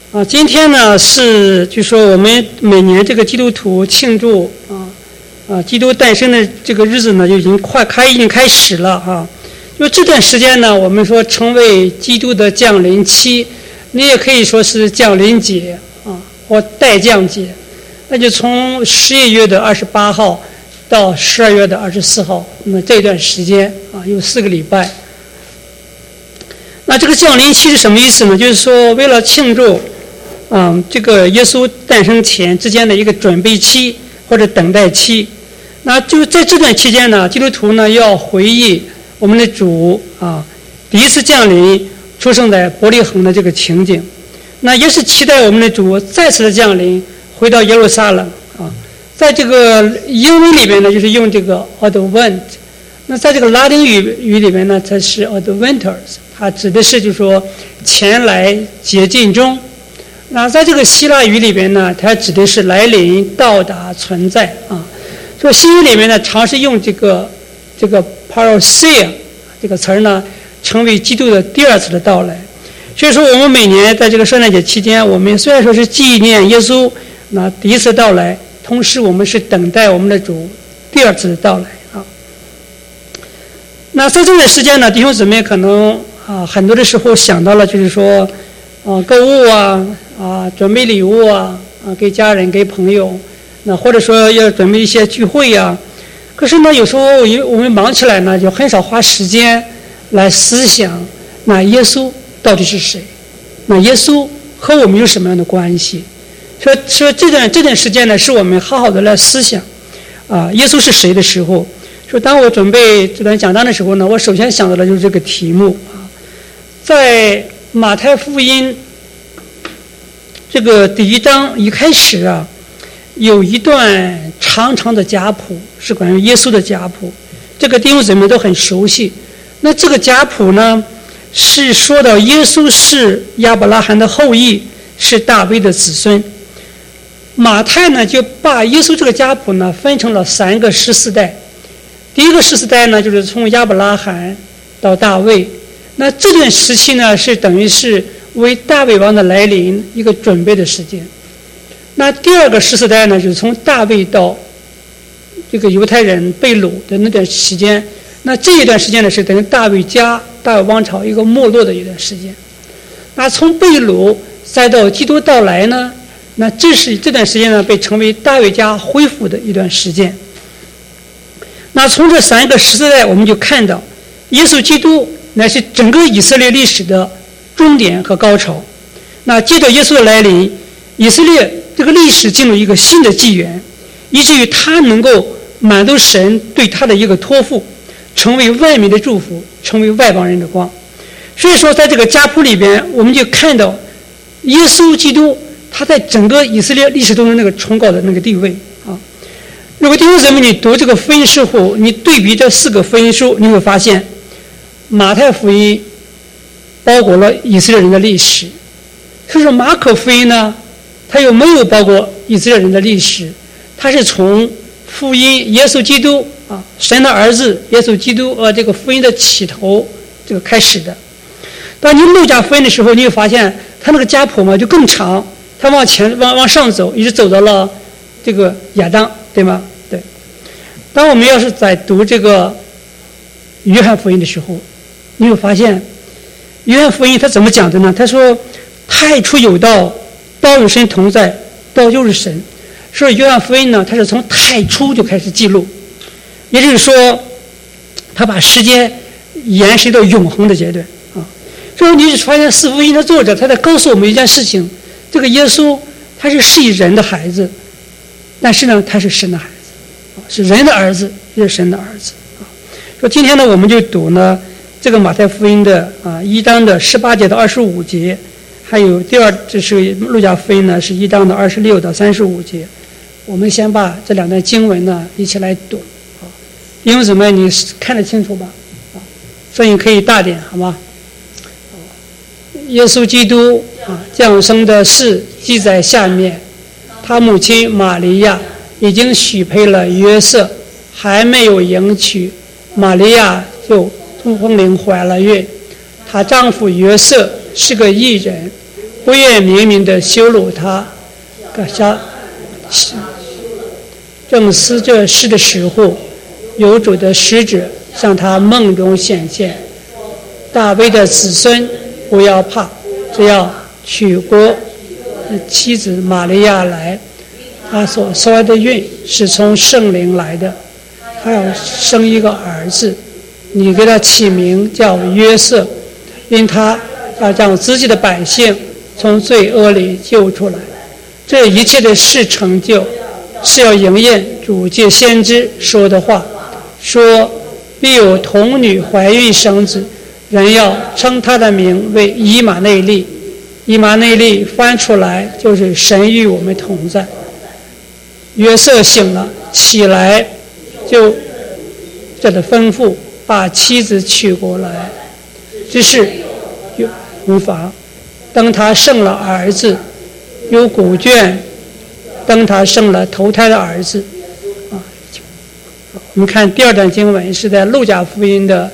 今天呢是就说我们每年这个基督徒庆祝基督诞生的这个日子呢就已经开始了啊。就这段时间呢，我们说称为基督的降临期，你也可以说是降临节或待降节。那就从11月的28号到12月的24号，那么这段时间有4个礼拜。那这个降临期是什么意思呢？就是说为了庆祝这个耶稣诞生前之间的一个准备期或者等待期。那就在这段期间呢，基督徒呢要回忆我们的主第一次降临出生在伯利恒的这个情景，那也是期待我们的主再次的降临回到耶路撒冷在这个英文里边呢就是用这个 Advent， 那在这个拉丁语里面呢它是 Adventers， 它指的是就是说前来接近中。那在这个希腊语里边呢，它指的是来临、到达、存在所以新语里面呢常是用这个 parousia 这个词儿呢成为基督的第二次的到来。所以说我们每年在这个圣诞节期间，我们虽然说是纪念耶稣那第一次到来，同时我们是等待我们的主第二次的到来那在这段时间呢，弟兄姊妹可能很多的时候想到了就是说购物准备礼物给家人给朋友，那或者说要准备一些聚会可是呢有时候我们忙起来呢就很少花时间来思想那耶稣到底是谁，那耶稣和我们有什么样的关系。说这段时间呢是我们好好的来思想耶稣是谁的时候。说当我准备这段讲章的时候呢，我首先想到的就是这个题目在马太福音这个第1章一开始有一段长长的家谱，是关于耶稣的家谱，这个弟兄姊妹都很熟悉。那这个家谱呢是说到耶稣是亚伯拉罕的后裔，是大卫的子孙。马太呢就把耶稣这个家谱呢分成了3个14代。第一个14代呢就是从亚伯拉罕到大卫，那这段时期呢是等于是为大卫王的来临一个准备的时间。那第二个14代呢就是从大卫到这个犹太人被掳的那段时间，那这一段时间呢是等于大卫王朝一个没落的一段时间。那从被掳再到基督到来呢，那这段时间呢被称为大卫家恢复的一段时间。那从这3个14代我们就看到耶稣基督乃是整个以色列历史的终点和高潮。那接着耶稣的来临，以色列这个历史进入一个新的纪元，以至于他能够满足神对他的一个托付，成为万民的祝福，成为外邦人的光。所以说在这个家谱里边我们就看到耶稣基督他在整个以色列历史中的那个崇高的那个地位如果弟兄姊妹你读这个福音书后，你对比这4个福音书，你会发现马太福音包裹了以色列人的历史，所以说马可福音呢它又没有包括以色列人的历史，它是从福音耶稣基督神的儿子耶稣基督这个福音的起头这个开始的。当你路加福音的时候，你会发现它那个家谱嘛就更长，它往上走，一直走到了这个亚当，对吗？对。当我们要是在读这个约翰福音的时候，你会发现约翰福音他怎么讲的呢？他说太初有道，道与神同在，道就是神。所以约翰福音呢，他是从太初就开始记录，也就是说他把时间延伸到永恒的阶段所以你发现4福音的作者他在告诉我们一件事情，这个耶稣他是人的孩子，但是呢他是神的孩子是人的儿子，也是神的儿子说今天呢我们就读呢这个马太福音的1章的18节到25节，还有这是路加福音呢是1章的26到35节。我们先把这2段经文呢一起来读弟兄姊妹你看得清楚吧声音可以大点好吗？耶稣基督降生的事记在下面，他母亲玛利亚已经许配了约瑟，还没有迎娶，玛利亚就从风灵怀了孕。她丈夫约瑟是个义人， 不愿明明的羞辱他，正思这事的时候，有主的使者向他梦中显现，大卫的子孙不要怕，只要娶过妻子玛利亚来，他所受的孕是从圣灵来的，他要生一个儿子，你给他起名叫约瑟，因他要将自己的百姓从罪恶里救出来。这一切的事成就，是要应验主借先知说的话，说必有童女怀孕生子，人要称他的名为以马内利。以马内利翻出来就是神与我们同在。约瑟醒了，起来就这的吩咐把妻子娶过来，只是无法。等他生了儿子，有古卷，等他生了头胎的儿子。我们看第二段经文是在路加福音的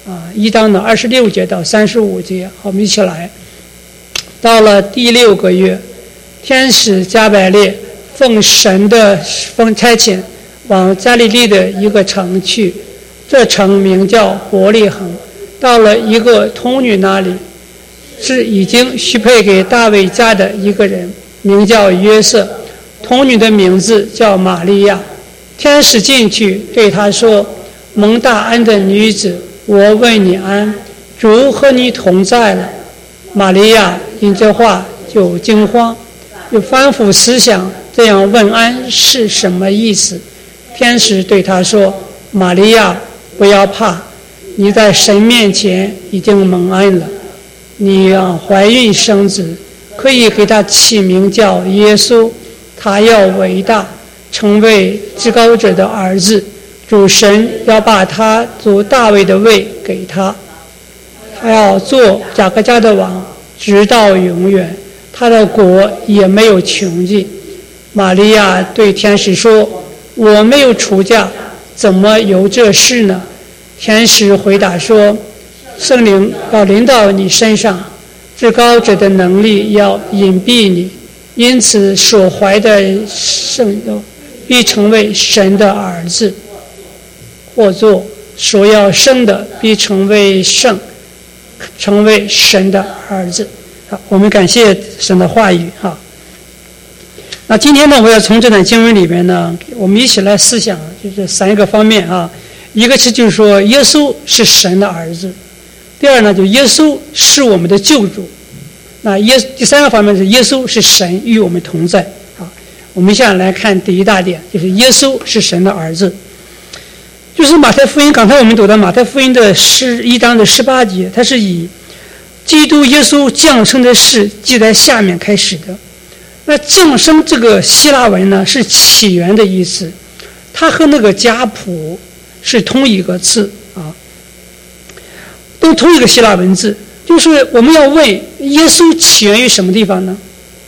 1章的26节到35节。好，我们一起来。到了第6个月，天使加百列奉神的差遣，往加利利的一个城去，这城名叫伯利恒。到了一个童女那里，是已经许配给大卫家的一个人，名叫约瑟，童女的名字叫玛利亚。天使进去对他说：蒙大恩的女子，我问你安，主和你同在了。玛利亚因这话就惊慌，又反复思想这样问安是什么意思。天使对他说：玛利亚，不要怕，你在神面前已经蒙恩了，你要怀孕生子，可以给他起名叫耶稣，他要伟大，成为至高者的儿子，主神要把他做大卫的位给他，他要做雅各家的王，直到永远，他的国也没有穷尽。玛利亚对天使说：我没有出嫁，怎么有这事呢？天使回答说：圣灵要临到你身上，至高者的能力要隐蔽你，因此所怀的圣必成为神的儿子，或作所要生的必成为圣，成为神的儿子。好，我们感谢神的话语。好，那今天呢，我要从这段经文里边呢，我们一起来思想，就是3个方面啊。一个是就是说，耶稣是神的儿子；第二呢，就耶稣是我们的救主；那第3个方面是耶稣是神与我们同在。好，我们现在来看第一大点，就是耶稣是神的儿子。就是马太福音，刚才我们读的马太福音的1章的18节，它是以基督耶稣降生的事记在下面开始的。那降生这个希腊文呢，是起源的意思，它和那个家谱是同一个字啊，都同一个希腊文字。就是我们要问耶稣起源于什么地方呢？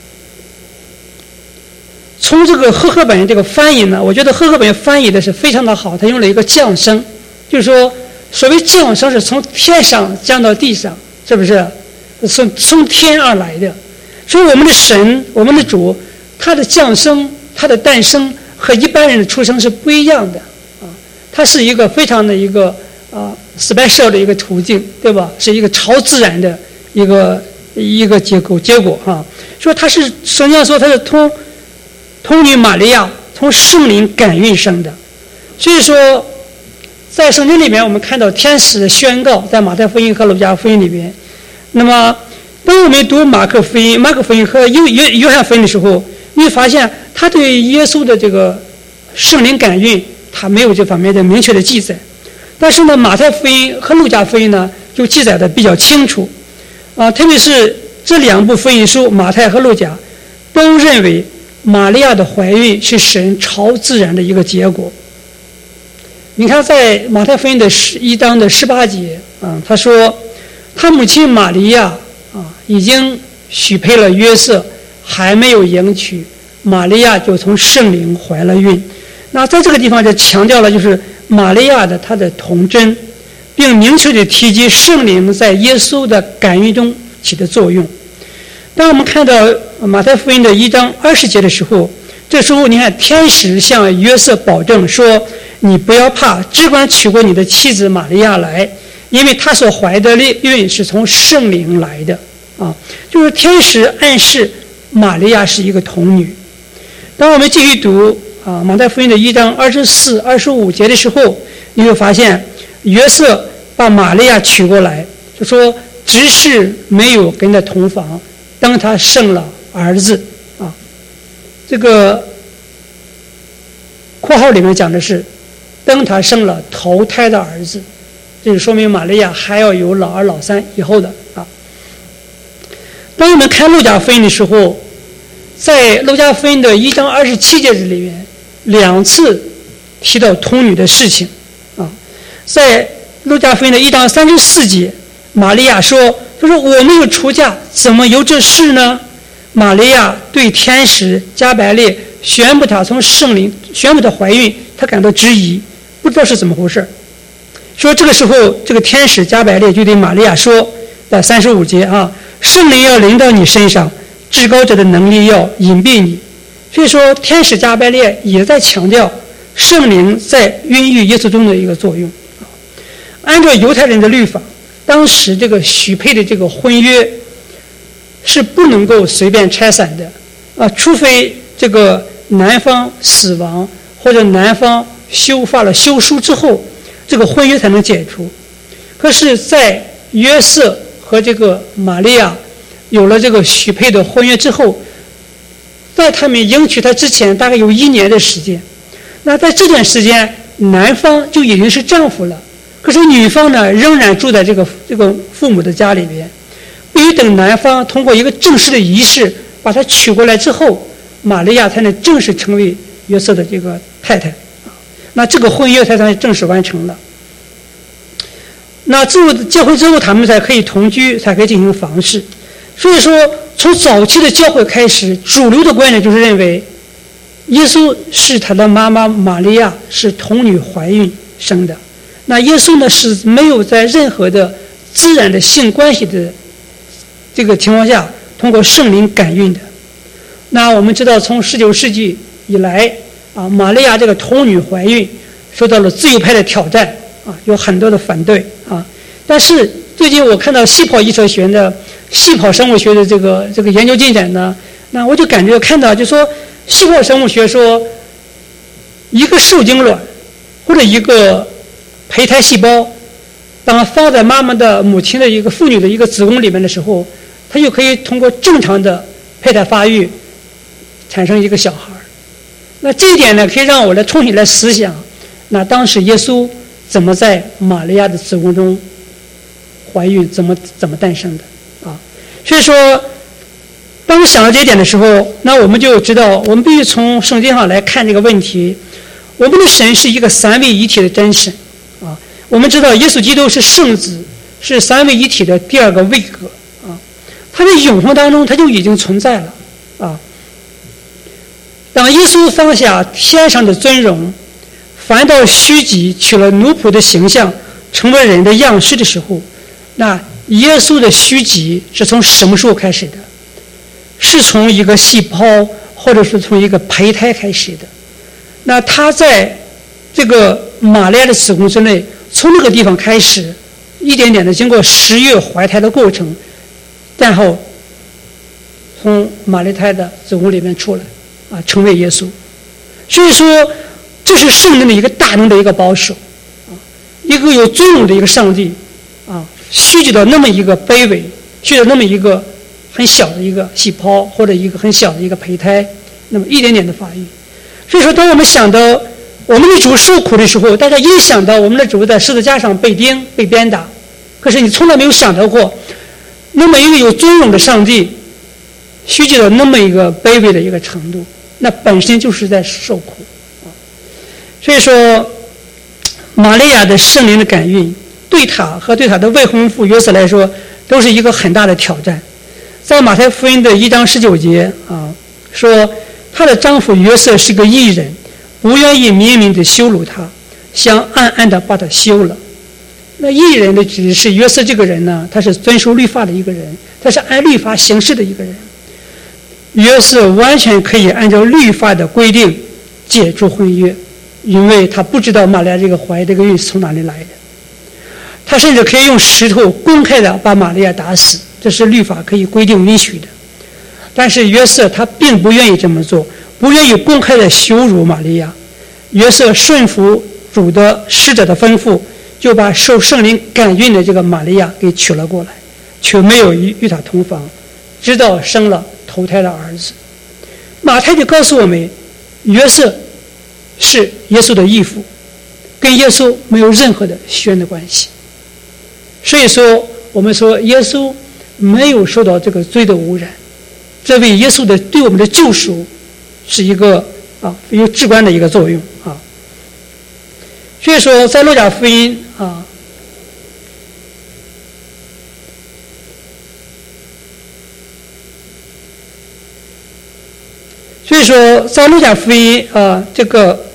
从这个和合本这个翻译呢，我觉得和合本翻译的是非常的好，他用了一个降生，就是说所谓降生是从天上降到地上，是不是？从天而来的。所以我们的神，我们的主，他的降生，他的诞生和一般人的出生是不一样的啊，它是一个非常的一个special 的一个途径，对吧？是一个超自然的一个结果啊。说他是圣经说他是童女玛利亚从圣灵感孕生的，所以说在圣经里面我们看到天使的宣告，在马太福音和路加福音里边。那么当我们读马可福音和约翰福音的时候，你会发现他对耶稣的这个圣灵感孕他没有这方面的明确的记载，但是呢马太福音和路加福音呢就记载的比较清楚特别是这2部福音书马太和路加都认为玛利亚的怀孕是神超自然的一个结果。你看在马太福音的1章的18节他说他母亲玛利亚已经许配了约瑟，还没有迎娶，玛利亚就从圣灵怀了孕。那在这个地方就强调了就是玛利亚的她的童真，并明确地提及圣灵在耶稣的感孕中起的作用。 当我们看到马太福音的1章20节的时候，这时候你看天使向约瑟保证说，你不要怕，只管娶过你的妻子玛利亚来，因为她所怀的孕是从圣灵来的啊，就是天使暗示玛利亚是一个童女。当我们继续读马太福音的1章24、25节的时候，你会发现约瑟把玛利亚娶过来，就说只是没有跟他同房，当他生了儿子啊，这个括号里面讲的是当他生了头胎的儿子，这就说明玛利亚还要有老二老三以后的啊。当我们看路加福音的时候，在路加福音的1章27节里面2次提到童女的事情啊。在路加福音的1章34节，玛利亚说我没有出嫁，怎么有这事呢？玛利亚对天使加百列宣布她从圣灵宣布她怀孕，她感到质疑，不知道是怎么回事。说这个时候，这个天使加百列就对玛利亚说，在35节圣灵要临到你身上，至高者的能力要隐蔽你。所以说天使加百列也在强调圣灵在孕育耶稣中的一个作用。按照犹太人的律法，当时这个许配的这个婚约是不能够随便拆散的除非这个男方死亡或者男方发了休书之后，这个婚约才能解除。可是在约瑟和这个玛利亚有了这个许配的婚约之后，在他们迎娶她之前大概有1年的时间，那在这段时间男方就已经是丈夫了，可是女方呢仍然住在这个父母的家里边，必须等男方通过一个正式的仪式把她娶过来之后，玛利亚才能正式成为约瑟的这个太太，那这个婚约才算正式完成了。那之后结婚之后，他们才可以同居，才可以进行房事。所以说从早期的教会开始，主流的观点就是认为耶稣是他的妈妈玛利亚是童女怀孕生的，那耶稣呢是没有在任何的自然的性关系的这个情况下通过圣灵感孕的。那我们知道从19世纪以来玛利亚这个童女怀孕受到了自由派的挑战有很多的反对但是最近我看到细胞医学学的细胞生物学的这个研究进展呢，那我就感觉看到就说细胞生物学说一个受精卵或者一个胚胎细胞当放在母亲的一个妇女的一个子宫里面的时候，它就可以通过正常的胚胎发育产生一个小孩。那这一点呢可以让我来重新来思想，那当时耶稣怎么在玛利亚的子宫中怀孕，怎么诞生的所以说当我想到这一点的时候，那我们就知道我们必须从圣经上来看这个问题。我们的神是一个三位一体的真神我们知道耶稣基督是圣子，是三位一体的第二个位格他在永恒当中他就已经存在了当耶稣放下天上的尊荣，反倒虚己，取了奴仆的形象，成为人的样式的时候，那耶稣的虚己是从什么时候开始的？是从一个细胞或者是从一个胚胎开始的。那他在这个玛利亚的子宫之内，从那个地方开始一点点的经过10月怀胎的过程，然后从玛利亚的子宫里面出来成为耶稣。所以说这是圣灵的一个大能的一个保守一个有尊荣的一个上帝虚举到那么一个卑微，虚到那么一个很小的一个细胞或者一个很小的一个胚胎，那么一点点的发育。所以说当我们想到我们的主受苦的时候，大家也想到我们的主在十字架上被钉被鞭打，可是你从来没有想到过那么一个有尊荣的上帝虚举到那么一个卑微的一个程度，那本身就是在受苦所以说玛利亚的圣灵的感孕对她和对她的未婚夫约瑟来说都是一个很大的挑战。在马太福音的1章19节说她的丈夫约瑟是个义人，不愿意明明的羞辱她，想暗暗的把她休了。 那义人的指的是约瑟这个人呢，他是遵守律法的一个人，他是按律法行事的一个人。约瑟完全可以按照律法的规定解除婚约，因为他不知道玛利亚这个怀这个孕是从哪里来的。他甚至可以用石头公开的把玛利亚打死，这是律法可以规定允许的。但是约瑟他并不愿意这么做，不愿意公开的羞辱玛利亚。约瑟顺服主的使者的吩咐，就把受圣灵感孕的这个玛利亚给娶了过来，却没有与她同房，直到生了头胎的儿子。马太就告诉我们，约瑟是耶稣的义父，跟耶稣没有任何的血缘的关系。所以说我们说耶稣没有受到这个罪的污染，这为耶稣的对我们的救赎是一个有至关的一个作用啊。所以说在路加福音这个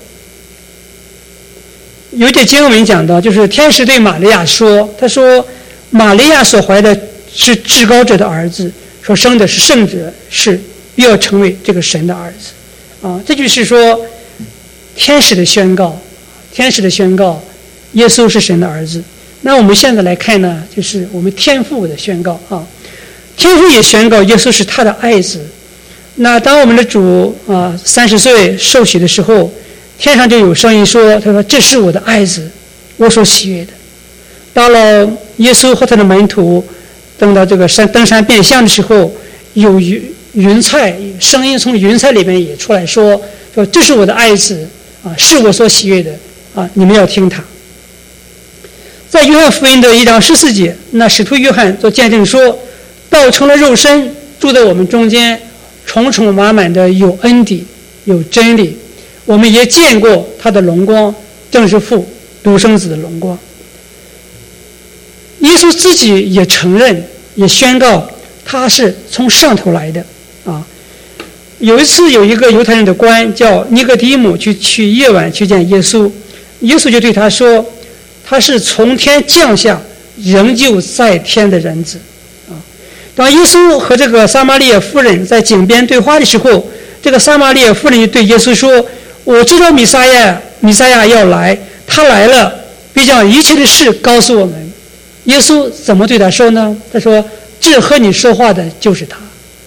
有点经文讲到，就是天使对玛利亚说，他说玛利亚所怀的是至高者的儿子，所生的是圣者，是又要成为这个神的儿子这就是说天使的宣告，耶稣是神的儿子。那我们现在来看呢，就是我们天父的宣告天父也宣告耶稣是他的爱子。那当我们的主30岁受洗的时候，天上就有声音说，他说这是我的爱子，我所喜悦的。到了耶稣和他的门徒登到这个登山变相的时候，有云彩声音从云彩里面也出来说这是我的爱子是我所喜悦的你们要听他。在约翰福音的1章14节，那使徒约翰做见证说，道成了肉身，住在我们中间，充充满满的有恩典有真理，我们也见过他的荣光，正是父独生子的荣光。耶稣自己也承认，也宣告他是从上头来的有一次有一个犹太人的官叫尼哥底母去夜晚去见耶稣，耶稣就对他说，他是从天降下仍旧在天的人子当耶稣和这个撒玛利亚妇人在井边对话的时候，这个撒玛利亚妇人就对耶稣说，我知道弥赛亚要来，他来了必将一切的事告诉我们。耶稣怎么对他说呢？他说，这和你说话的就是他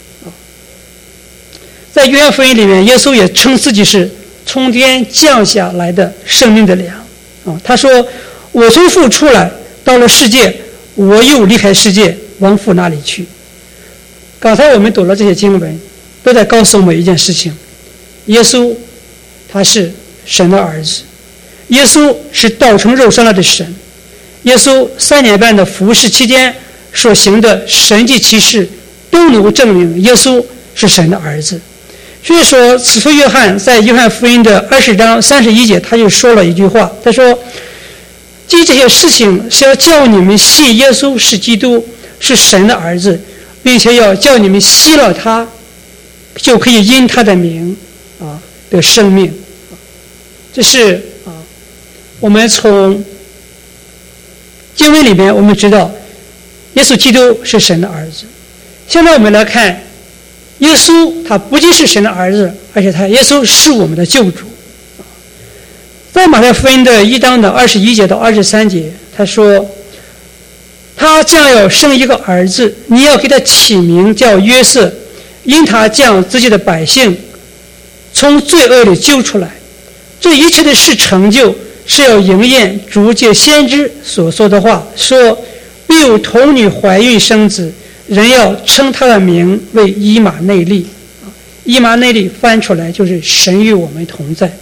在约翰福音里面，耶稣也称自己是从天降下来的生命的粮他说，我从父出来到了世界，我又离开世界往父那里去。刚才我们读了这些经文，都在告诉我们一件事情，耶稣他是神的儿子，耶稣是道成肉身了的神，耶稣3年半的服事期间所行的神迹奇事都能够证明耶稣是神的儿子。所以说使徒约翰在约翰福音的20章31节他就说了一句话，他说，记这些事情是要叫你们信耶稣是基督，是神的儿子，并且要叫你们信了他，就可以因他的名得生命这是我们从经文里面我们知道耶稣基督是神的儿子。现在我们来看，耶稣他不仅是神的儿子，而且耶稣是我们的救主。在马太福音的1章的21节到23节，他说，他将要生一个儿子，你要给他起名叫约瑟，因他将自己的百姓从罪恶里救出来。这一切的事成就，是要应验主借先知所说的话，说必有童女怀孕生子，人要称他的名为以马内利。以马内利翻出来就是神与我们同在。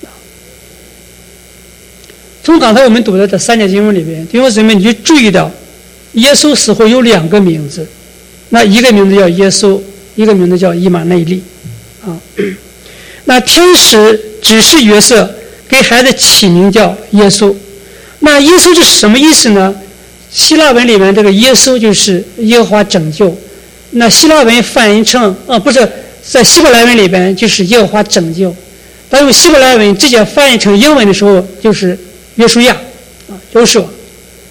从刚才我们读的这3节经文里边，弟兄姊妹，你就注意到耶稣似乎有2个名字，那一个名字叫耶稣，一个名字叫以马内利那天使指示约瑟给孩子起名叫耶稣。那耶稣是什么意思呢？希腊文里面这个耶稣就是耶和华拯救，那希腊文翻译成不是在希伯来文里边就是耶和华拯救，当用希伯来文直接翻译成英文的时候就是约书亚约书亚。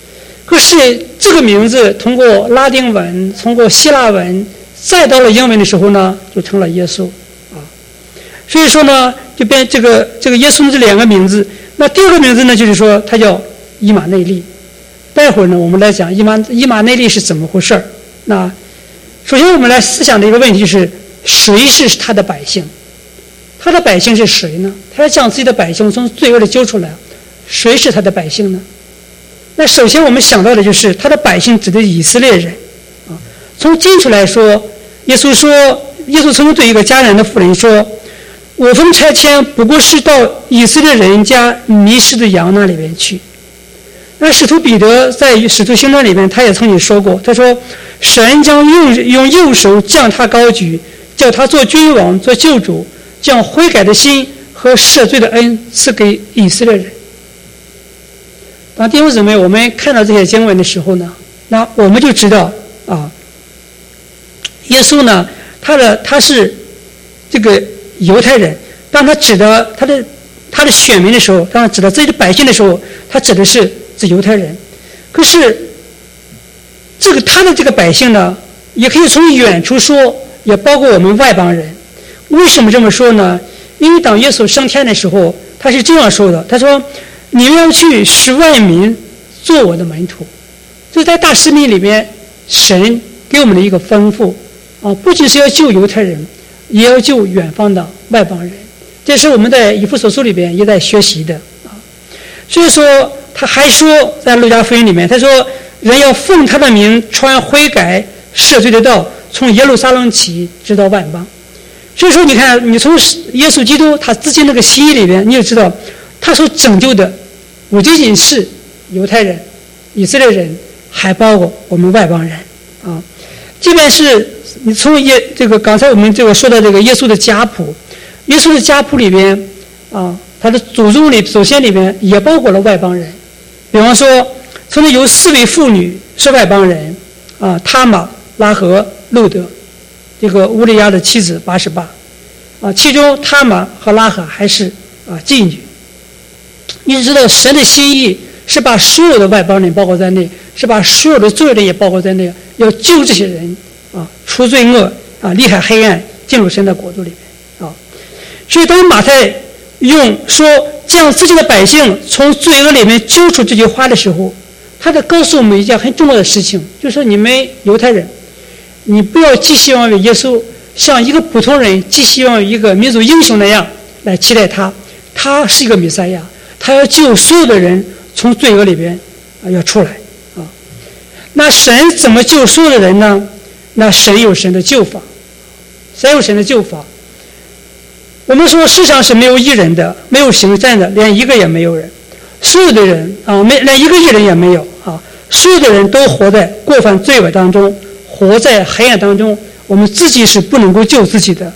可是这个名字通过拉丁文，通过希腊文，再到了英文的时候呢，就成了耶稣啊。所以说呢，就变这个耶稣的这两个名字。那第二个名字呢，就是说他叫以马内利。待会儿呢，我们来讲以马内利是怎么回事儿。那首先我们来思想的一个问题是，谁是他的百姓？他的百姓是谁呢？他要将自己的百姓从罪恶里救出来，谁是他的百姓呢？那首先我们想到的就是他的百姓指的以色列人啊。从经处来说，耶稣曾经对一个迦南的妇人说：“我奉差遣不过是到以色列人家迷失的羊那里边去。”那使徒彼得在《使徒行传》里面，他也曾经说过，他说：“神将用右手将他高举，叫他做君王，做救主，将悔改的心和赦罪的恩赐给以色列人。”当弟兄姊妹，我们看到这些经文的时候呢，那我们就知道啊，耶稣呢，他是这个犹太人。当他指的他的选民的时候，当他指的自己的百姓的时候，他指的是犹太人。可是他的这个百姓呢，也可以从远处说，也包括我们外邦人。为什么这么说呢？因为当耶稣升天的时候，他是这样说的，他说：“你们要去使万民做我的门徒。”这在大使命里面，神给我们的一个吩咐啊，不仅是要救犹太人，也要救远方的外邦人。这是我们在以弗所书里边也在学习的啊。所以说，他还说在路加福音里面，他说：“人要奉他的名传悔改赦罪的道，从耶路撒冷起，直到万邦。”所以说，你看，你从耶稣基督他自己那个心意里边，你就知道，他所拯救的不仅仅是犹太人、以色列人，还包括我们外邦人啊。即便是你从刚才我们说到这个耶稣的家谱，耶稣的家谱里边啊，他的祖先里边也包括了外邦人。比方说，曾经有4位妇女是外邦人啊，他玛、拉合、路德。这个乌利亚的妻子巴示巴啊，其中他玛和拉合还是妓女。你知道神的心意是把所有的外邦人包括在内，是把所有的罪人也包括在内，要救这些人啊，除罪恶啊，离开黑暗，进入神的国度里面啊。所以当马太用说将自己的百姓从罪恶里面救出这句话的时候，他在告诉我们一件很重要的事情，就是说你们犹太人，你不要寄希望于耶稣像一个普通人寄希望于一个民族英雄那样来期待他。他是一个弥赛亚，他要救所有的人从罪恶里边要出来啊。那神怎么救所有的人呢？那神有神的救法，神有神的救法。我们说世上是没有义人的，没有行善的，连一个也没有人。所有的人啊，连一个义人也没有啊。所有的人都活在过犯罪恶当中，活在黑暗当中，我们自己是不能够救自己的。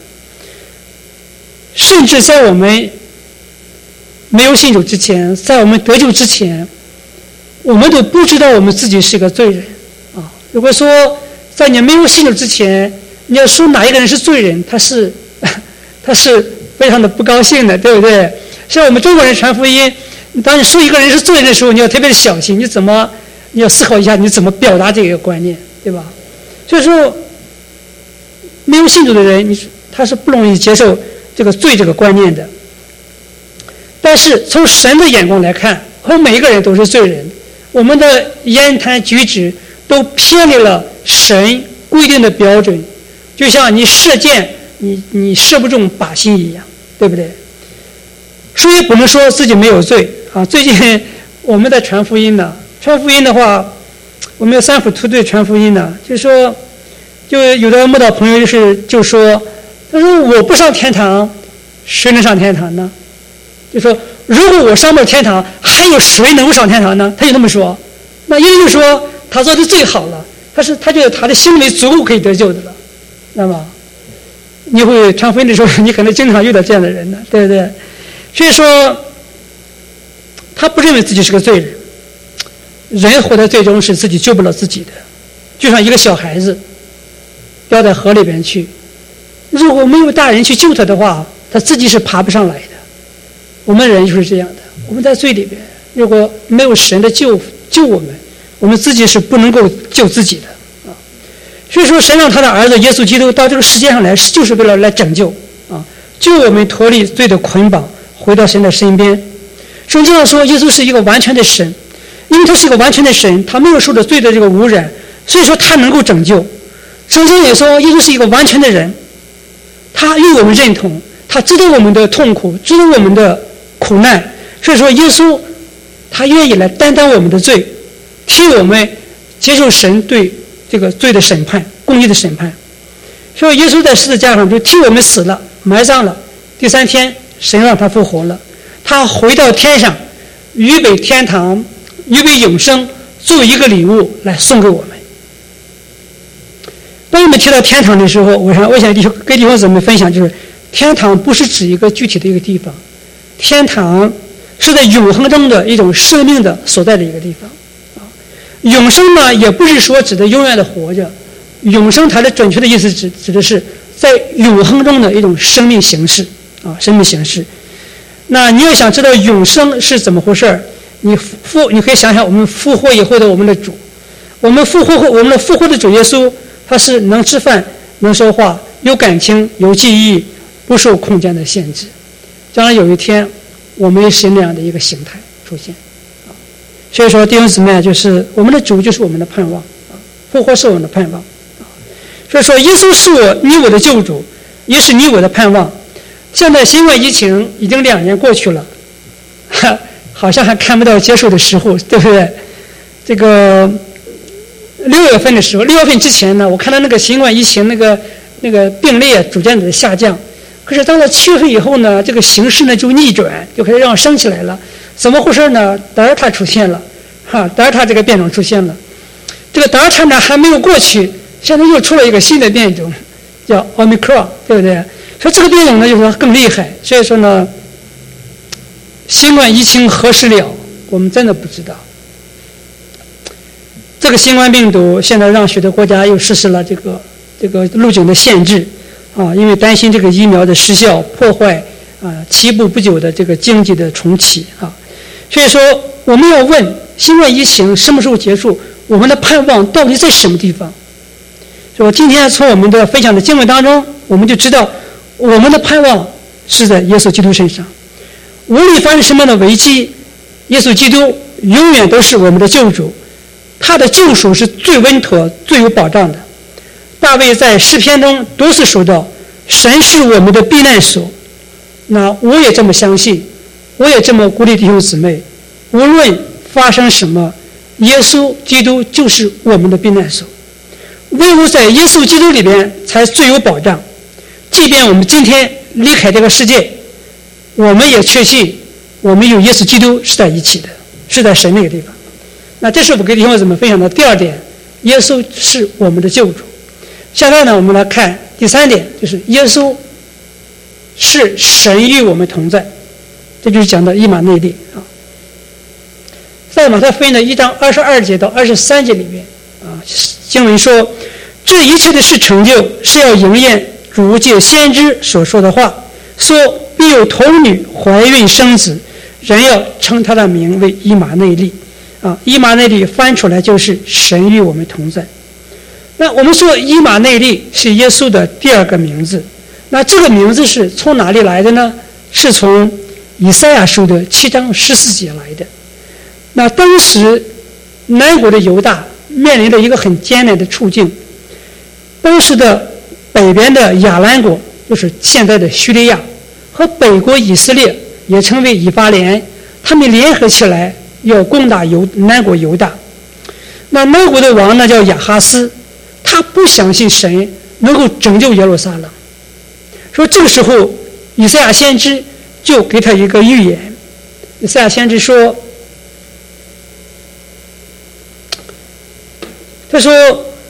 甚至在我们没有信主之前，在我们得救之前，我们都不知道我们自己是一个罪人啊。如果说在你没有信主之前，你要说哪一个人是罪人，他是非常的不高兴的，对不对？像我们中国人传福音，当你说一个人是罪人的时候，你要特别的小心，你要思考一下你怎么表达这个观念，对吧？所以说，没有信主的人，他是不容易接受这个罪这个观念的。但是从神的眼光来看，我们每一个人都是罪人，我们的言谈举止都偏离了神规定的标准，就像你射箭，你射不中靶心一样，对不对？所以不能说自己没有罪啊。最近我们在传福音呢，传福音的话，我们有3府图队传福音呢，就是说，就有的慕道朋友就说，他说我不上天堂，谁能上天堂呢？就说如果我上不了天堂，还有谁能够上天堂呢？他就这么说。那意思就是说他做的最好了，他觉得他的行为足够可以得救的了。那么你会传福音的时候，你可能经常遇到这样的人呢，对不对？所以说他不认为自己是个罪人。人活在罪中是自己救不了自己的，就像一个小孩子掉在河里边去，如果没有大人去救他的话，他自己是爬不上来的。我们人就是这样的，我们在罪里边，如果没有神的救我们， 我们自己是不能够救自己的啊。所以说，神让他的儿子耶稣基督到这个世界上来，就是为了来拯救啊，救我们脱离罪的捆绑，回到神的身边。圣经上说，耶稣是一个完全的神，因为他是一个完全的神，他没有受到罪的这个污染，所以说他能够拯救。圣经也说，耶稣是一个完全的人，他与我们认同，他知道我们的痛苦，知道我们的苦难，所以说耶稣他愿意来担当我们的罪，替我们接受神对这个罪的审判，公义的审判。所以耶稣在十字架上就替我们死了，埋葬了，第3天神让他复活了，他回到天上，预备天堂，预备永生，作为一个礼物来送给我们。当我们提到天堂的时候，我想跟弟兄姊妹分享，就是天堂不是指一个具体的一个地方，天堂是在永恒中的一种生命的所在的一个地方。永生呢，也不是说指的永远的活着，永生它的准确的意思指的是在永恒中的一种生命形式啊，生命形式。那你要想知道永生是怎么回事，你可以想想我们复活以后的我们的主，我们复活的主耶稣，他是能吃饭、能说话、有感情、有记忆，不受空间的限制。将来有一天，我们也是那样的一个形态出现。所以说，弟兄姊妹，就是我们的主就是我们的盼望啊，复活是我们的盼望啊。所以说，耶稣是你我的救主，也是你我的盼望。现在新冠疫情已经2年过去了，好像还看不到结束的时候，对不对？这个6月份的时候，6月份之前呢，我看到那个新冠疫情那个病例逐渐的下降。可是到了7月份以后呢，这个形势呢就逆转，就开始让升起来了。怎么回事呢？德尔塔出现了，德尔塔这个变种出现了。这个德尔塔呢还没有过去，现在又出了一个新的变种，叫奥密克戎，对不对？所以这个变种呢就是更厉害。所以说呢，新冠疫情何时了，我们真的不知道。这个新冠病毒现在让许多国家又实施了这个入境的限制啊，因为担心这个疫苗的失效破坏啊起步不久的这个经济的重启啊。所以说，我们要问新冠疫情什么时候结束？我们的盼望到底在什么地方？所以我今天从我们的分享的经文当中，我们就知道我们的盼望是在耶稣基督身上。无论发生什么样的危机，耶稣基督永远都是我们的救主，他的救赎是最稳妥、最有保障的。大卫在诗篇中多次说到，神是我们的避难所。那我也这么相信，我也这么鼓励弟兄姊妹，无论发生什么，耶稣基督就是我们的避难所。唯有在耶稣基督里边才最有保障。即便我们今天离开这个世界，我们也确信我们与耶稣基督是在一起的，是在神那个地方。那这是我给弟兄姊妹分享的第2点，耶稣是我们的救主。下面呢，我们来看第3点，就是耶稣是神与我们同在，这就是讲到以马内利啊。在马太福音的1章22节到23节里面啊，经文说，这一切的事成就，是要应验主借先知所说的话，说必有童女怀孕生子，人要称他的名为以马内利啊。以马内利翻出来就是神与我们同在。那我们说以马内利是耶稣的第2个名字，那这个名字是从哪里来的呢？是从以赛亚书的7章14节来的。那当时南国的犹大面临着一个很艰难的处境，当时的北边的亚兰国，就是现在的叙利亚，和北国以色列也称为以法莲，他们联合起来要攻打南国犹大。那南国的王呢叫亚哈斯，他不相信神能够拯救耶路撒冷，说这个时候以赛亚先知就给他一个预言。以赛亚先知说，他说，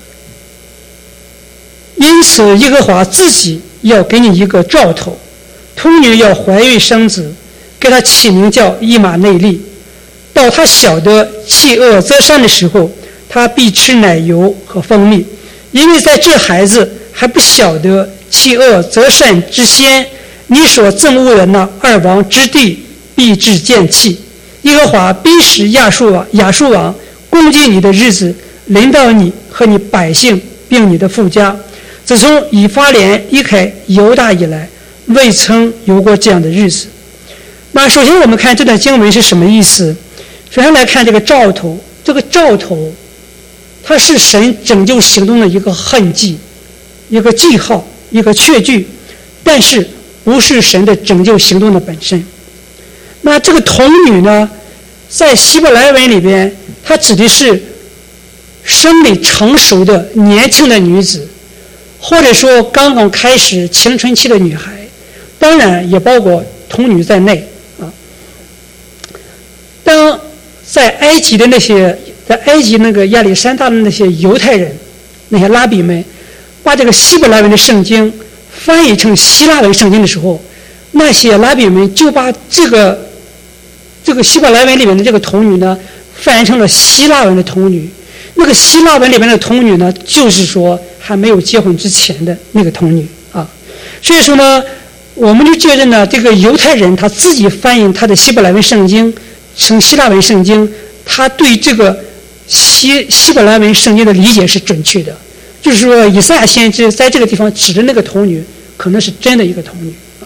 因此耶和华自己要给你一个兆头，童女要怀孕生子，给他起名叫以马内利。到他晓得弃恶择善的时候，他必吃奶油和蜂蜜，因为在这孩子还不晓得弃恶择善之先，你所憎恶的那2王之地必致见弃。耶和华必使亚述王攻击你的日子临到你和你百姓，并你的父家。自从以法莲离开犹大以来，未曾有过这样的日子。那首先我们看这段经文是什么意思？首先来看这个兆头，这个兆头它是神拯救行动的一个痕迹，一个记号，一个确据，但是不是神的拯救行动的本身。那这个童女呢，在希伯来文里边，它指的是生理成熟的年轻的女子，或者说刚刚开始青春期的女孩，当然也包括童女在内啊。当在埃及那个亚历山大的那些犹太人，那些拉比们，把这个希伯来文的圣经翻译成希腊文圣经的时候，那些拉比们就把这个希伯来文里面的这个童女呢，翻译成了希腊文的童女。那个希腊文里面的童女呢，就是说还没有结婚之前的那个童女啊。所以说呢，我们就觉得呢，这个犹太人他自己翻译他的希伯来文圣经成希腊文圣经，他对这个希伯来文圣经的理解是准确的。就是说，以赛亚先知在这个地方指的那个童女，可能是真的一个童女啊。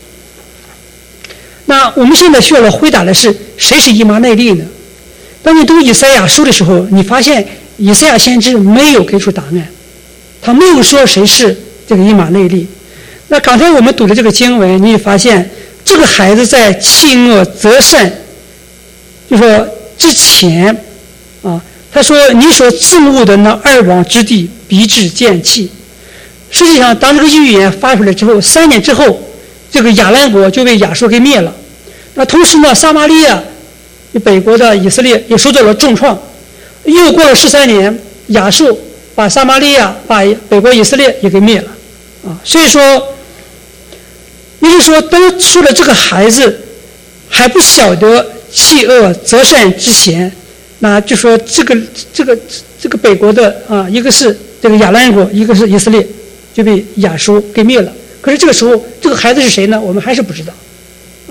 那我们现在需要回答的是，谁是以马内利呢？当你读以赛亚书的时候，你发现以赛亚先知没有给出答案，他没有说谁是这个以马内利。那刚才我们读的这个经文，你也发现这个孩子在弃恶择善，就说之前啊，他说你所憎恶的那二王之地必致见弃。实际上，当这个预言发出来之后，3年之后，这个亚兰国就被亚述给灭了。那同时呢，撒玛利亚北国的以色列也受到了重创。又过了13年，亚述把撒玛利亚、把北国以色列也给灭了啊。所以说，也就是说，当说的这个孩子还不晓得弃恶择善之前，那就说这个北国的啊，一个是这个亚兰国，一个是以色列，就被亚述给灭了。可是这个时候，这个孩子是谁呢？我们还是不知道啊。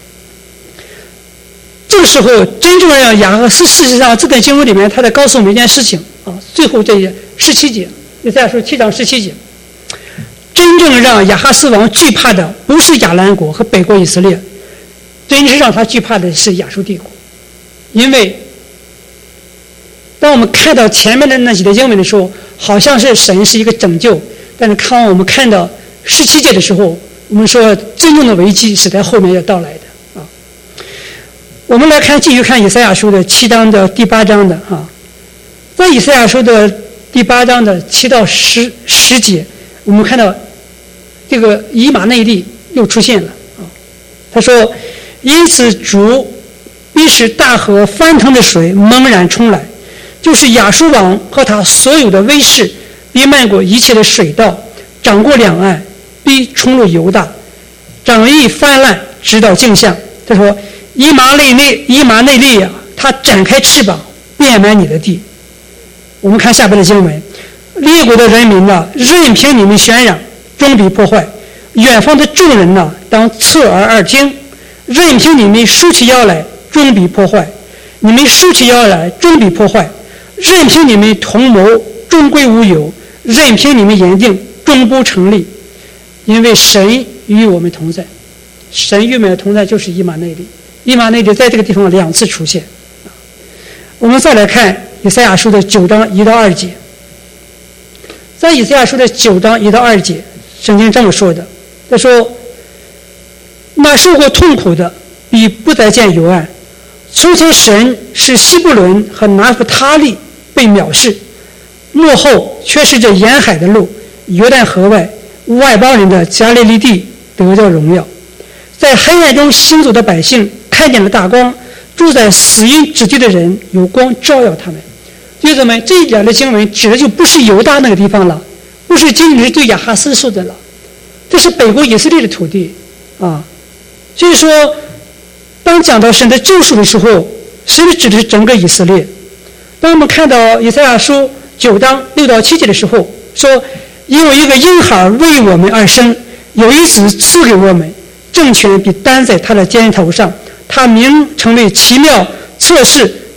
这个时候，真正让亚哈斯，事实上这段经文里面，他在告诉我们一件事情啊。最后这17节，以赛亚书7章17节，真正让亚哈斯王惧怕的不是亚兰国和北国以色列，真正让他惧怕的是亚述帝国。因为当我们看到前面的那几段经文的时候，好像是神是一个拯救，但是我们看到17节的时候，我们说真正的危机是在后面要到来的啊。我们来继续看以赛亚书的7章的第8章的啊，在以赛亚书的第8章的7到10节，我们看到这个以马内利又出现了啊。他说：“因此主必使大河翻腾的水猛然冲来，就是亚述王和他所有的威势，必漫过一切的水道，涨过两岸，必冲入犹大，涨溢泛滥，直到镜像。”他说：“以马内利啊，他展开翅膀，遍满你的地。”我们看下边的经文：“列国的人民呐，任凭你们喧嚷，终必破坏；远方的众人呐，当侧耳听，任凭你们竖起腰来，终必破坏。你们竖起腰来，终必破坏；任凭你们同谋，终归无有；任凭你们言定，终不成立。因为神与我们同在。”神与我们同在就是以马内利。以马内利在这个地方2次出现。我们再来看以赛亚书的9章1到2节。在以赛亚书的9章1到2节，圣经这么说的：“他说，那受过痛苦的，必不再见幽暗。从前神使西布伦和拿弗他利被藐视，幕后却是这沿海的路，约旦河外邦人的加利利地得到荣耀。在黑暗中行走的百姓看见了大光，住在死荫之地的人有光照耀他们。”弟兄们，这2的经文指的就不是犹大那个地方了，不是仅仅是对亚哈斯说的了，这是北国以色列的土地啊。所以说，当讲到神的救赎的时候，神指的是整个以色列。当我们看到以赛亚书9章6到7节的时候，说：“因为一个婴孩为我们而生，有一子赐给我们，政权必担在他的肩头上，他名称为奇妙、测试、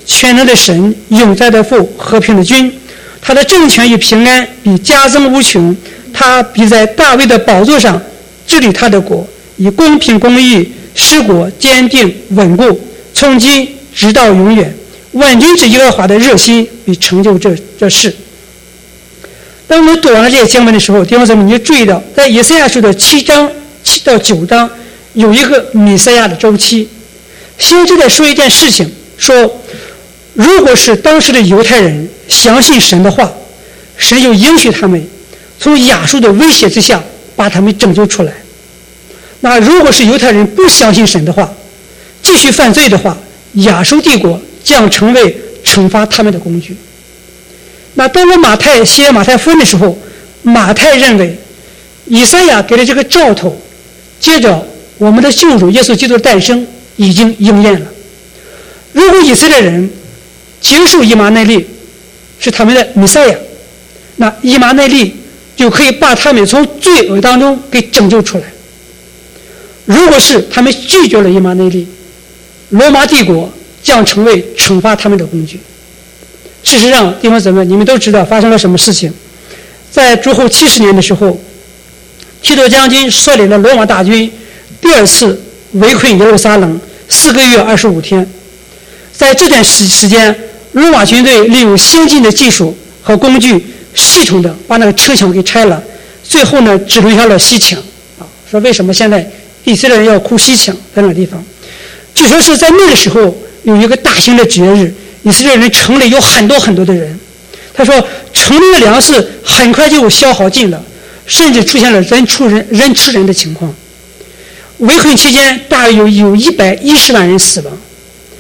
全能的神，永在的父，和平的君。他的政权与平安必加增无穷，他必在大卫的宝座上治理他的国，以公平公义使国坚定稳固，从今直到永远。万军之耶和华的热心必成就这事。当我们读完了这些经文的时候，弟兄姊妹，你就注意到，在以赛亚书的7章7到9章有一个弥赛亚的周期。先知在说一件事情，说如果是当时的犹太人相信神的话，神就应许他们从亚述的威胁之下把他们拯救出来。那如果是犹太人不相信神的话，继续犯罪的话，亚述帝国将成为惩罚他们的工具。那当我马太写马太福音的时候，马太认为以赛亚给的这个兆头，接着我们的救主耶稣基督的诞生已经应验了。如果以色列人接受以马内利是他们的弥赛亚，那以马内利就可以把他们从罪恶当中给拯救出来。如果是他们拒绝了以马内利，罗马帝国将成为惩罚他们的工具。事实上，弟兄姊妹，你们都知道发生了什么事情。在主后70年的时候，提多将军率领了罗马大军第二次围困耶路撒冷4个月25天。在这段时间，罗马军队利用先进的技术和工具，系统的把那个城墙给拆了，最后呢，只留下了西墙。说为什么现在以色列人要哭西墙在那个地方？据说是在那个时候有一个大型的节日，以色列人城里有很多很多的人。他说城里的粮食很快就消耗尽了，甚至出现了人吃人的情况。围困期间大约有110万人死亡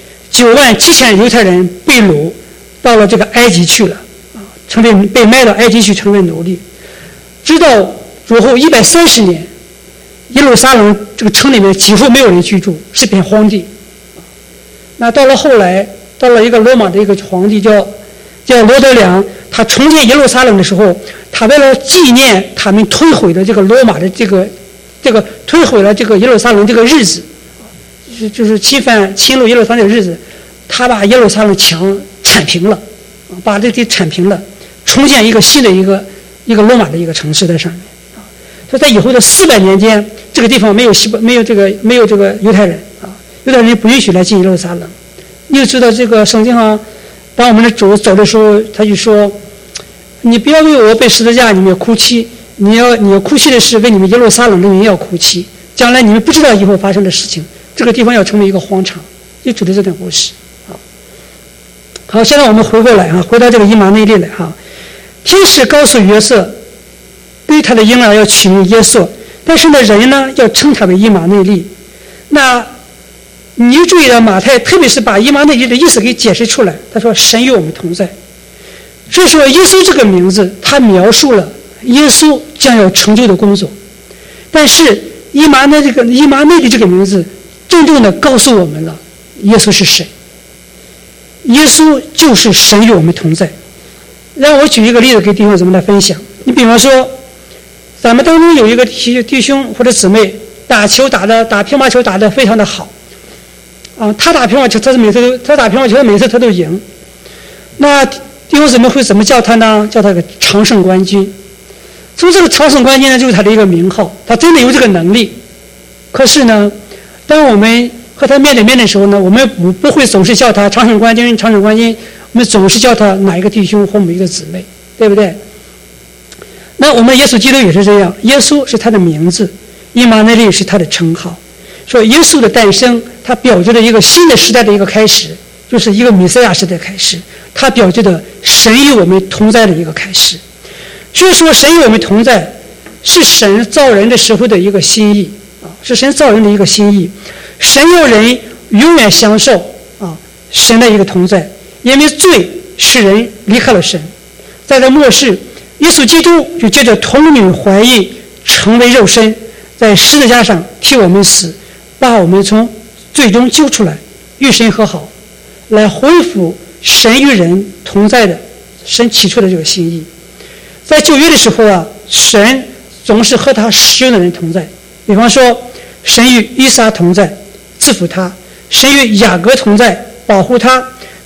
，9万7千犹太人被掳到了这个埃及去了，被卖到埃及去成为奴隶。直到主后130年，耶路撒冷这个城里面几乎没有人居住，是片荒地。那到了后来，到了一个罗马的一个皇帝叫罗德良，他重建耶路撒冷的时候，他为了纪念他们推毁的这个罗马的这个推毁了这个耶路撒冷这个日子，就是侵入耶路撒冷的日子，他把耶路撒冷墙铲平了，把这地铲平了，重建一个新的一个罗马的一个城市在上面。所以在以后的400年间，这个地方没有这个犹太人犹太人不允许来进耶路撒冷。你就知道这个圣经上，当我们的主走的时候，他就说：“你不要为我被十字架你们哭泣，你要哭泣的是为你们耶路撒冷的人要哭泣。将来你们不知道以后发生的事情，这个地方要成为一个荒场。”就主的这段故事。好，现在我们回过来回到这个以马内利来天使告诉约瑟，对他的婴儿要取名耶稣，但是呢，人呢要称他为以马内利。那你就注意到马太特别是把以马内利的意思给解释出来。他说神与我们同在。所以说耶稣这个名字他描述了耶稣将要成就的工作，但是以马内利这个名字真正的告诉我们了耶稣是谁。耶稣就是神与我们同在。让我举一个例子给弟兄姊妹来分享。你比方说咱们当中有一个弟兄或者姊妹打乒乓球打得非常的好他打乒乓球每次他都赢。那弟兄姊妹会怎么叫他呢？叫他个常胜冠军。从这个常胜冠军呢，就是他的一个名号，他真的有这个能力。可是呢，当我们和他面对面的时候呢，我们不会总是叫他常胜冠军，我们总是叫他哪一个弟兄或某一个姊妹，对不对？那我们耶稣基督也是这样，耶稣是他的名字，以马内利是他的称号。说耶稣的诞生，它表示了一个新的时代的一个开始，就是一个弥赛亚时代的开始，它表示的神与我们同在的一个开始。所以说神与我们同在是神造人的时候的一个心意是神造人的一个心意。神要人永远享受神的一个同在，因为罪使人离开了神。在这末世，耶稣基督就借着童女怀孕成为肉身，在十字架上替我们死，把我们从最终救出来，与神和好，来恢复神与人同在的神起初的这个心意。在旧约的时候神总是和他使用的人同在。比方说神与以撒同在，赐福他；神与雅各同在，保护他；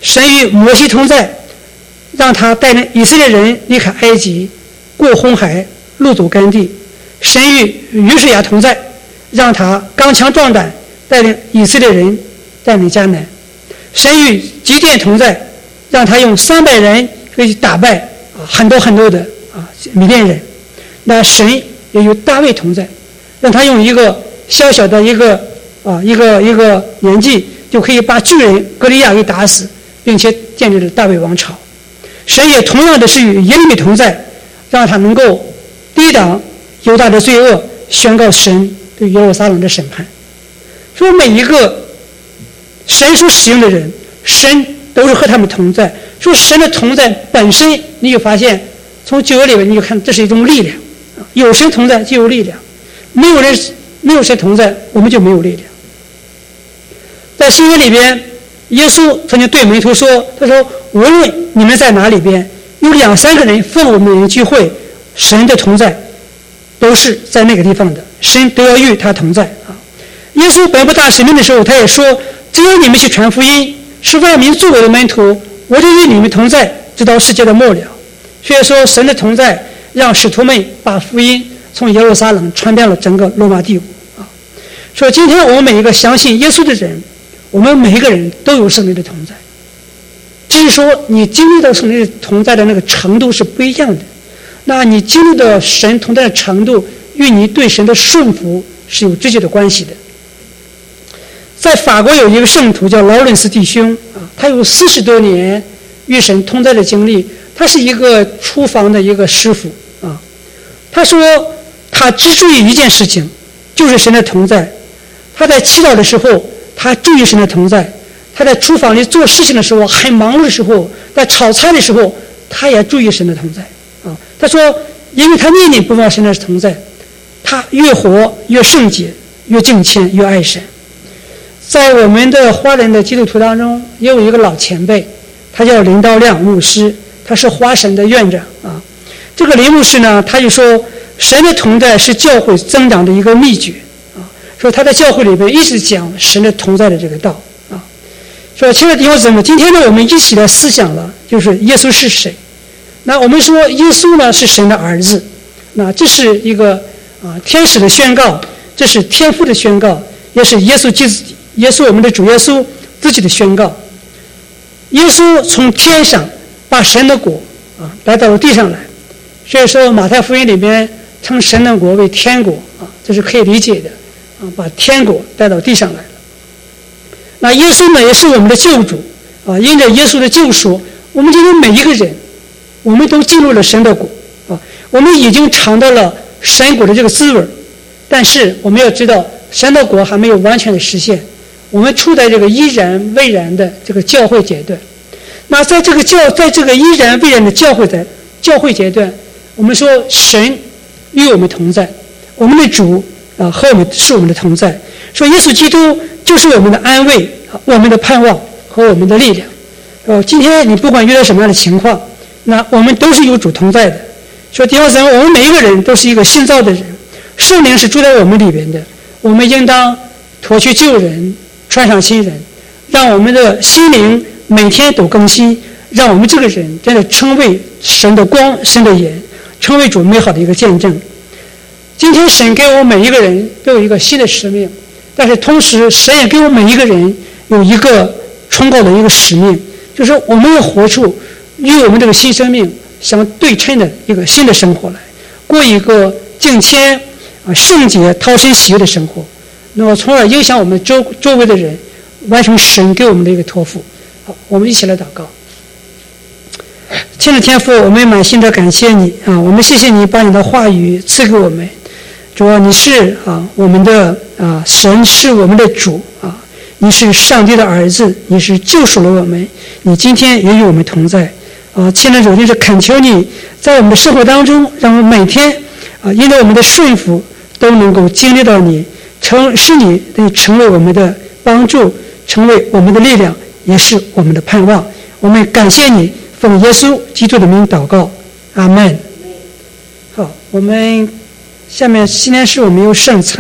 神与摩西同在，让他带领以色列人离开埃及，过红海，路走干地。神与约书亚同在，让他刚强壮胆，带领以色列人占领迦南。神与基甸同在，让他用300人可以打败很多很多的米甸人。那神也与大卫同在，让他用一个小小的一个年纪就可以把巨人歌利亚给打死，并且建立了大卫王朝。神也同样的是与耶利米同在，让他能够抵挡犹大的罪恶，宣告神对耶路撒冷的审判。说每一个神所使用的人，神都是和他们同在。说神的同在本身，你就发现从旧约里面你就看这是一种力量，有神同在就有力量，没有神同在我们就没有力量。在新约里边，耶稣曾经对门徒说，他说无论你们在哪里边有2、3个人奉我们的名聚会，神的同在都是在那个地方的，神都要与他同在耶稣颁布大使命的时候，他也说，只要你们去传福音，使万民做我的门徒，我就与你们同在，直到世界的末了。所以说神的同在让使徒们把福音从耶路撒冷传遍了整个罗马帝国所以今天我们每一个相信耶稣的人，我们每一个人都有圣灵的同在，只是说你经历到圣灵的同在的那个程度是不一样的。那你经历的神同在的程度与你对神的顺服是有直接的关系的。在法国有一个圣徒叫劳伦斯弟兄他有40多年与神同在的经历，他是一个厨房的一个师傅他说他只注意一件事情，就是神的同在。他在祈祷的时候他注意神的同在，他在厨房里做事情的时候很忙碌的时候，在炒菜的时候他也注意神的同在他说因为他念念不忘神的同在，他越活越圣洁，越敬虔，越爱神。在我们的华人的基督徒当中也有一个老前辈，他叫林道亮牧师，他是华神的院长这个林牧师呢，他就说神的同在是教会增长的一个秘诀说他在教会里边一直讲神的同在的这个道说亲爱的弟兄姊妹，今天呢我们一起来思想了，就是耶稣是谁。那我们说耶稣呢是神的儿子，那这是一个天使的宣告，这是天父的宣告，也是耶稣我们的主耶稣自己的宣告。耶稣从天上把神的国来到了地上来，所以说马太福音里面称神的国为天国这是可以理解的把天国带到地上来了。那耶稣呢也是我们的救主因着耶稣的救赎，我们今天每一个人我们都进入了神的国我们已经尝到了神国的这个滋味，但是我们要知道神的国还没有完全的实现，我们处在这个依然未然的这个教会阶段。那在这个依然未然的教会阶段，我们说神与我们同在，我们的主和我们是我们的同在，说耶稣基督就是我们的安慰，我们的盼望和我们的力量今天你不管遇到什么样的情况，那我们都是有主同在的。说弟兄姊妹，我们每一个人都是一个新造的人，圣灵是住在我们里边的，我们应当脱去旧人，穿上新人，让我们的心灵每天都更新，让我们这个人真的成为神的光，神的眼，成为主美好的一个见证。今天神给我们每一个人都有一个新的使命，但是同时神也给我们每一个人有一个崇高的一个使命，就是我们要活出与我们这个新生命相对称的一个新的生活来，过一个敬虔圣洁讨神喜悦的生活，那么从而影响我们周围的人，完成神给我们的一个托付。好，我们一起来祷告。亲爱的天父，我们满心的感谢你我们谢谢你把你的话语赐给我们。主啊，你是我们的神，是我们的主你是上帝的儿子，你是救赎了我们，你今天也与我们同在亲爱的主，就是恳求你在我们的生活当中，让我们每天因着我们的顺服都能够经历到你，使你成为我们的帮助，成为我们的力量，也是我们的盼望。我们感谢你，奉耶稣基督的名祷告，阿们。好，我们下面今天是我们有圣餐。